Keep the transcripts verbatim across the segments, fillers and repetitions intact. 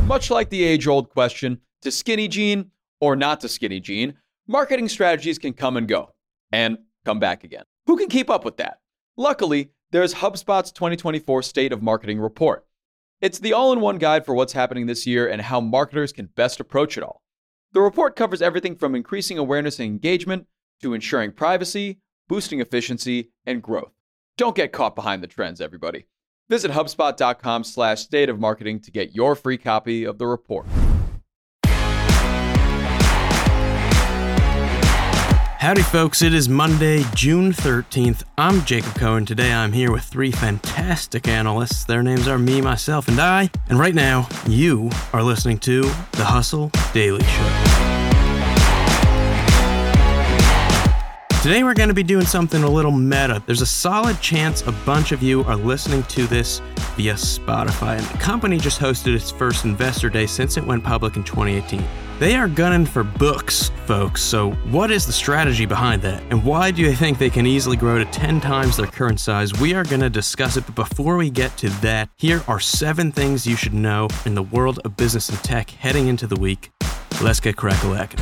Much like the age-old question, to skinny jean or not to skinny jean, marketing strategies can come and go, and come back again. Who can keep up with that? Luckily, there's HubSpot's twenty twenty-four State of Marketing Report. It's the all-in-one guide for what's happening this year and how marketers can best approach it all. The report covers everything from increasing awareness and engagement to ensuring privacy, boosting efficiency, and growth. Don't get caught behind the trends, everybody. Visit HubSpot.com slash state of marketing to get your free copy of the report. Howdy, folks. It is Monday, June thirteenth. I'm Jacob Cohen. Today I'm here with three fantastic analysts. Their names are me, myself, and I. And right now, you are listening to The Hustle Daily Show. Today we're going to be doing something a little meta. There's a solid chance a bunch of you are listening to this via Spotify, and the company just hosted its first Investor Day since it went public in twenty eighteen. They are gunning for books, folks, so what is the strategy behind that? And why do you think they can easily grow to ten times their current size? We are going to discuss it, but before we get to that, here are seven things you should know in the world of business and tech heading into the week. Let's get crack-a-lackin'.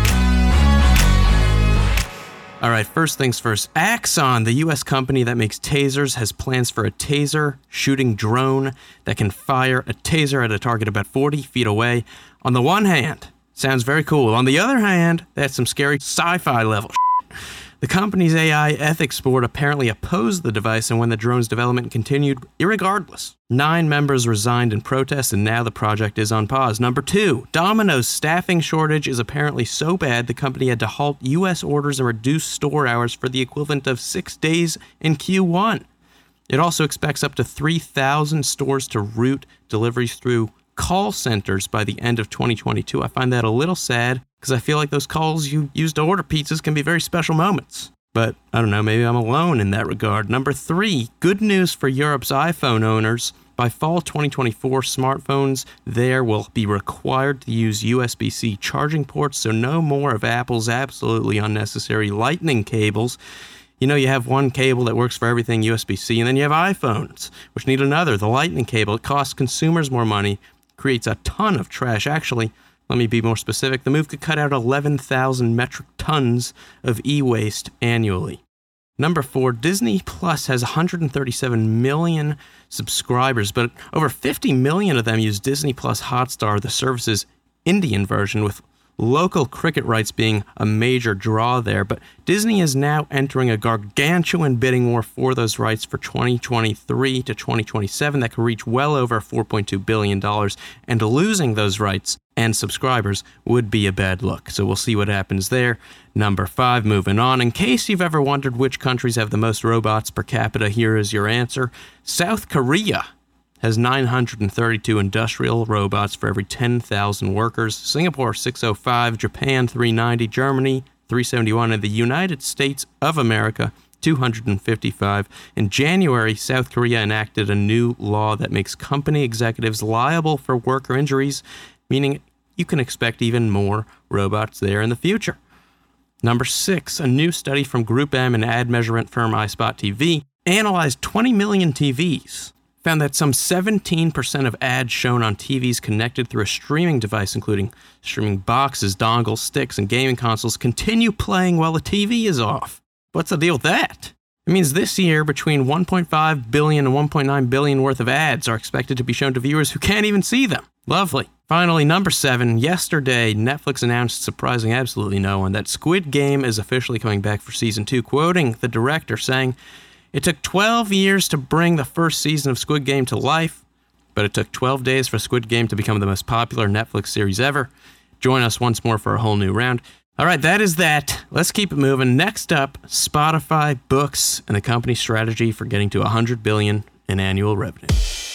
All right, first things first. Axon, the U S company that makes tasers, has plans for a taser shooting drone that can fire a taser at a target about forty feet away. On the one hand, sounds very cool. On the other hand, that's some scary sci-fi level shit. The company's A I ethics board apparently opposed the device, and when the drone's development continued, irregardless. Nine members resigned in protest, and now the project is on pause. Number two, Domino's staffing shortage is apparently so bad the company had to halt U S orders and reduce store hours for the equivalent of six days in Q one. It also expects up to three thousand stores to route deliveries through call centers by the end of twenty twenty-two. I find that a little sad because I feel like those calls you use to order pizzas can be very special moments. But I don't know, maybe I'm alone in that regard. Number three, good news for Europe's iPhone owners. By fall twenty twenty-four, smartphones there will be required to use U S B C charging ports, so no more of Apple's absolutely unnecessary lightning cables. You know, you have one cable that works for everything U S B C, and then you have iPhones, which need another, the lightning cable. It costs consumers more money, creates a ton of trash. Actually, let me be more specific. The move could cut out eleven thousand metric tons of e-waste annually. Number four, Disney Plus has one hundred thirty-seven million subscribers, but over fifty million of them use Disney Plus Hotstar, the service's Indian version, with local cricket rights being a major draw there. But Disney is now entering a gargantuan bidding war for those rights for twenty twenty-three to twenty twenty-seven that could reach well over four point two billion dollars, and losing those rights and subscribers would be a bad look. So we'll see what happens there. Number five, moving on. In case you've ever wondered which countries have the most robots per capita, here is your answer. South Korea has nine hundred thirty-two industrial robots for every ten thousand workers. Singapore, six oh five. Japan, three ninety. Germany, three seventy-one. And the United States of America, two hundred fifty-five. In January, South Korea enacted a new law that makes company executives liable for worker injuries, meaning you can expect even more robots there in the future. Number six, a new study from Group M and ad measurement firm iSpot T V analyzed twenty million T Vs. Found that some seventeen percent of ads shown on T Vs connected through a streaming device, including streaming boxes, dongles, sticks, and gaming consoles, continue playing while the T V is off. What's the deal with that? It means this year, between one point five billion and one point nine billion worth of ads are expected to be shown to viewers who can't even see them. Lovely. Finally, number seven, yesterday, Netflix announced, surprising absolutely no one, that Squid Game is officially coming back for season two, quoting the director saying, "It took twelve years to bring the first season of Squid Game to life, but it took twelve days for Squid Game to become the most popular Netflix series ever. Join us once more for a whole new round." All right, that is that. Let's keep it moving. Next up, Spotify, books, and the company's strategy for getting to one hundred billion dollars in annual revenue.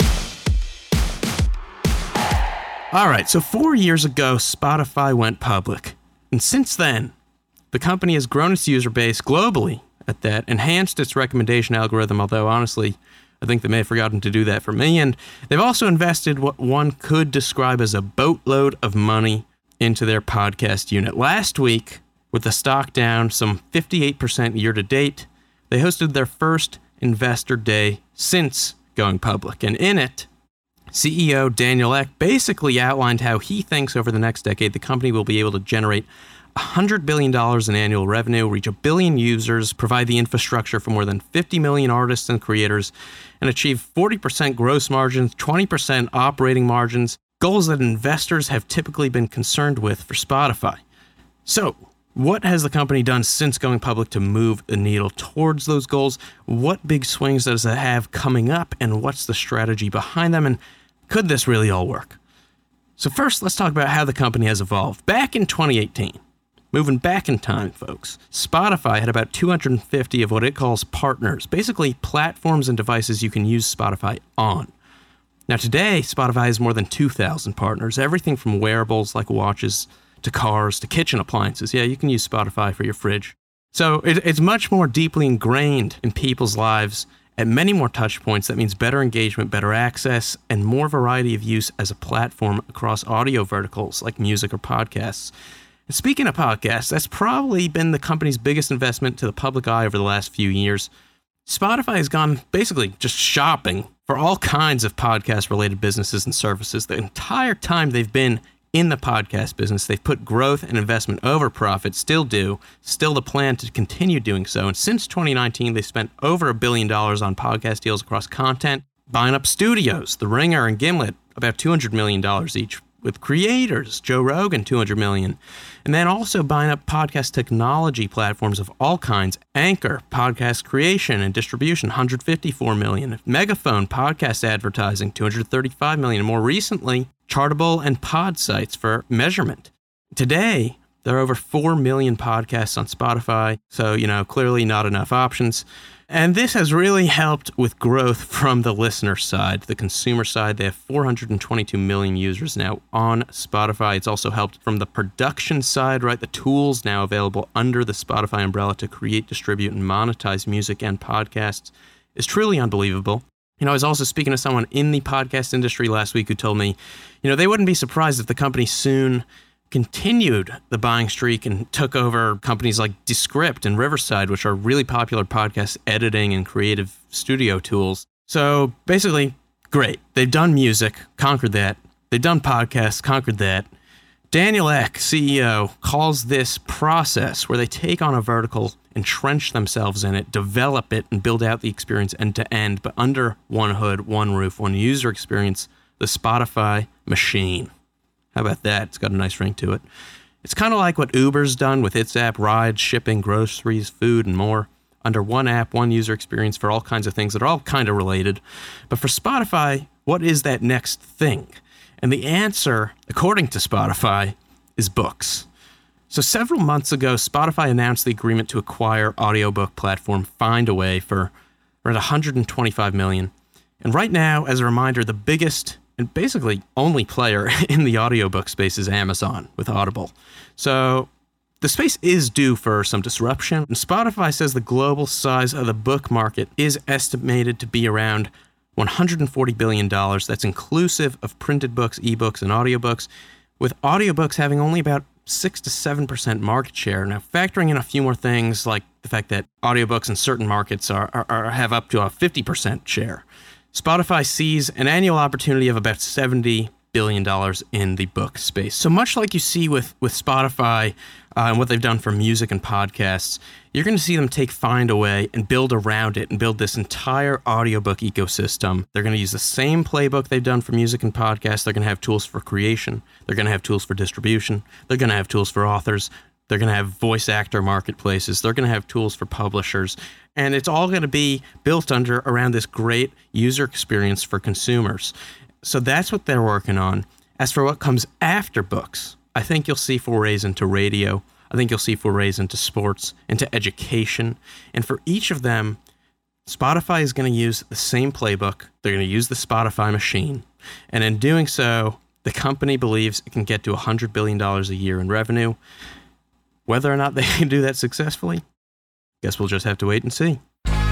All right, so four years ago, Spotify went public. And since then, the company has grown its user base globally at that, enhanced its recommendation algorithm, although honestly, I think they may have forgotten to do that for me. And they've also invested what one could describe as a boatload of money into their podcast unit. Last week, with the stock down some fifty-eight percent year to date, they hosted their first investor day since going public. And in it, C E O Daniel Ek basically outlined how he thinks over the next decade the company will be able to generate one hundred billion dollars in annual revenue, reach a billion users, provide the infrastructure for more than fifty million artists and creators, and achieve forty percent gross margins, twenty percent operating margins, goals that investors have typically been concerned with for Spotify. So, what has the company done since going public to move the needle towards those goals? What big swings does it have coming up, and what's the strategy behind them, and could this really all work? So first, let's talk about how the company has evolved. Back in twenty eighteen, moving back in time, folks, Spotify had about two hundred fifty of what it calls partners, basically platforms and devices you can use Spotify on. Now today, Spotify has more than two thousand partners, everything from wearables like watches to cars to kitchen appliances. Yeah, you can use Spotify for your fridge. So it, it's much more deeply ingrained in people's lives at many more touch points. That means better engagement, better access, and more variety of use as a platform across audio verticals like music or podcasts. And speaking of podcasts, that's probably been the company's biggest investment to the public eye over the last few years. Spotify has gone basically just shopping for all kinds of podcast-related businesses and services. The entire time they've been in the podcast business, they've put growth and investment over profit, still do, still the plan to continue doing so. And since twenty nineteen, they've spent over a billion dollars on podcast deals across content, buying up studios, The Ringer and Gimlet, about two hundred million dollars each, with creators, Joe Rogan, two hundred million dollars, and then also buying up podcast technology platforms of all kinds, Anchor, podcast creation and distribution, one hundred fifty-four million dollars, Megaphone, podcast advertising, two hundred thirty-five million dollars, and more recently, Chartable and Pod Sites for measurement. Today, there are over four million podcasts on Spotify, so, you know, clearly not enough options. And this has really helped with growth from the listener side. The consumer side, they have four hundred twenty-two million users now on Spotify. It's also helped from the production side, right? The tools now available under the Spotify umbrella to create, distribute, and monetize music and podcasts is truly unbelievable. You know, I was also speaking to someone in the podcast industry last week who told me, you know, they wouldn't be surprised if the company soon continued the buying streak and took over companies like Descript and Riverside, which are really popular podcast editing and creative studio tools. So basically, great. They've done music, conquered that. They've done podcasts, conquered that. Daniel Ek, C E O, calls this process where they take on a vertical, entrench themselves in it, develop it, and build out the experience end to end, but under one hood, one roof, one user experience, the Spotify machine. How about that? It's got a nice ring to it. It's kind of like what Uber's done with its app, rides, shipping, groceries, food, and more. Under one app, one user experience for all kinds of things that are all kind of related. But for Spotify, what is that next thing? And the answer, according to Spotify, is books. So several months ago, Spotify announced the agreement to acquire audiobook platform Findaway for around one hundred twenty-five million dollars. And right now, as a reminder, the biggest and basically only player in the audiobook space is Amazon with Audible. So the space is due for some disruption. And Spotify says the global size of the book market is estimated to be around one hundred forty billion dollars. That's inclusive of printed books, ebooks, and audiobooks, with audiobooks having only about six to seven percent market share. Now, factoring in a few more things like the fact that audiobooks in certain markets are, are, are have up to a fifty percent share, Spotify sees an annual opportunity of about seventy billion dollars in the book space. So much like you see with, with Spotify uh, and what they've done for music and podcasts, you're going to see them take Findaway and build around it and build this entire audiobook ecosystem. They're going to use the same playbook they've done for music and podcasts. They're going to have tools for creation. They're going to have tools for distribution. They're going to have tools for authors. They're going to have voice actor marketplaces. They're going to have tools for publishers. And it's all going to be built under around this great user experience for consumers. So that's what they're working on. As for what comes after books, I think you'll see forays into radio. I think you'll see forays into sports, into education. And for each of them, Spotify is going to use the same playbook. They're going to use the Spotify machine. And in doing so, the company believes it can get to one hundred billion dollars a year in revenue. Whether or not they can do that successfully, guess we'll just have to wait and see.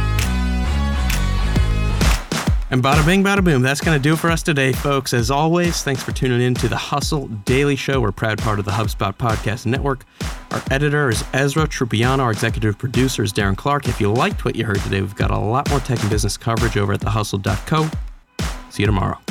And bada bing, bada boom, that's going to do it for us today, folks. As always, thanks for tuning in to the Hustle Daily Show. We're a proud part of the HubSpot Podcast Network. Our editor is Ezra Trupiano. Our executive producer is Darren Clark. If you liked what you heard today, we've got a lot more tech and business coverage over at the hustle dot co. See you tomorrow.